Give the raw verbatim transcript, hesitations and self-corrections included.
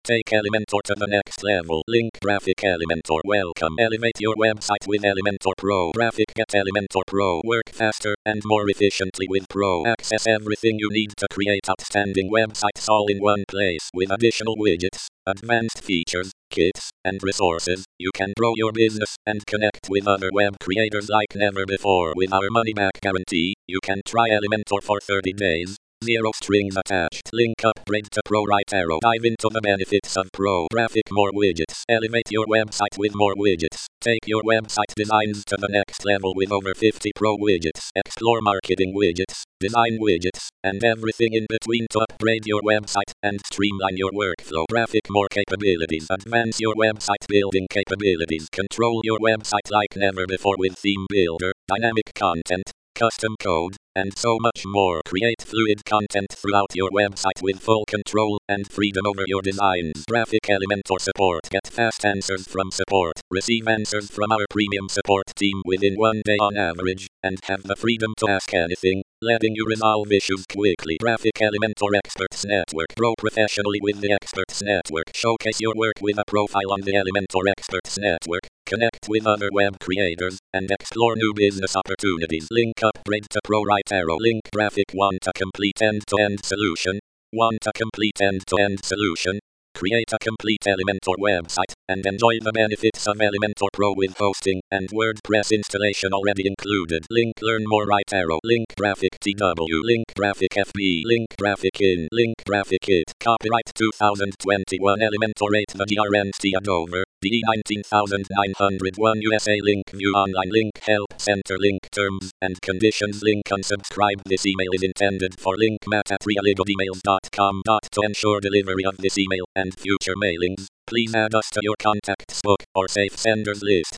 Take Elementor to the next level. Link Graphic Elementor. Welcome. Elevate your website with Elementor Pro. Graphic Get Elementor Pro. Work faster and more efficiently with Pro. Access everything you need to create outstanding websites all in one place. With additional widgets, advanced features, kits, and resources, you can grow your business and connect with other web creators like never before. With our money-back guarantee, you can try Elementor for thirty days. Zero strings attached. Link upgrade to Pro right arrow. Dive into the benefits of Pro. Graphic more widgets. Elevate your website with more widgets. Take your website designs to the next level with over fifty Pro widgets. Explore marketing widgets, design widgets, and everything in between to upgrade your website and streamline your workflow. Graphic more capabilities. Advance your website building capabilities. Control your website like never before with Theme Builder, dynamic content, custom code, and so much more. Create fluid content throughout your website with full control and freedom over your designs. Graphic Elementor support. Get fast answers from support. Receive answers from our premium support team within one day on average, and have the freedom to ask anything, letting you resolve issues quickly. Graphic Elementor Experts Network. Grow professionally with the Experts Network. Showcase your work with a profile on the Elementor Experts Network. Connect with other web creators, and explore new business opportunities. Link upgrade to Pro right arrow. Link Graphic. Want a complete end-to-end solution? Want a complete end-to-end solution? Create a complete Elementor website, and enjoy the benefits of Elementor Pro with hosting and WordPress installation already included. Link Learn More right arrow. Link Graphic T W. Link Graphic F B. Link Graphic In. Link Graphic It. Copyright two thousand twenty-one Elementor eight the G R N T at Dover. D E nineteen thousand nine hundred one U S A. Link View Online. Link Help Center. Link Terms and Conditions. Link Unsubscribe. This email is intended for link matt at reallegal emails dot com. To ensure delivery of this email and future mailings, please add us to your contacts book or safe senders list.